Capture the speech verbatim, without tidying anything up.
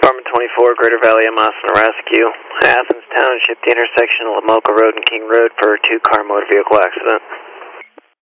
Department twenty-four, Greater Valley, Amasa Rescue. Athens Township, the intersection of Lamoka Road and King Road for a two-car motor vehicle accident.